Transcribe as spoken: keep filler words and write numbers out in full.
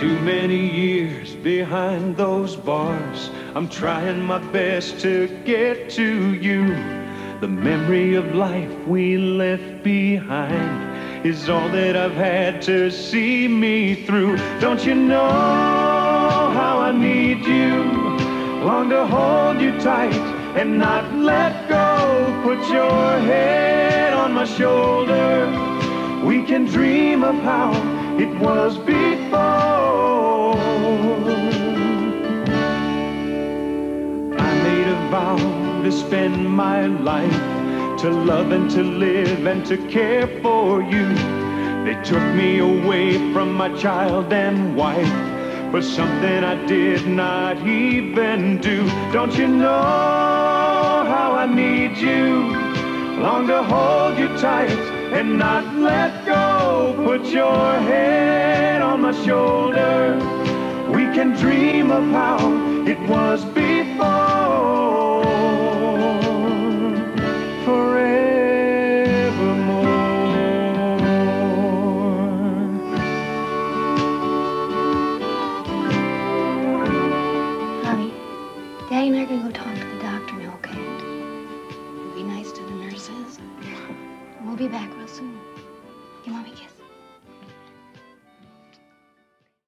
Too many years behind those bars. I'm trying my best to get to you. The memory of life we left behind is all that I've had to see me through. Don't you know how I need you? Long to hold you tight and not let go. Put your head on my shoulder. We can dream of how it was before. I made a vow to spend my life to love and to live and to care for you. They took me away from my child and wife for something I did not even do. Don't you know how I need you? Long to hold you tight and not let go. Put your head on my shoulder. We can dream of how it was before. Forevermore. Honey, Daddy and I are gonna go talk to the doctor now, okay? Be nice to the nurses. We'll be back real soon.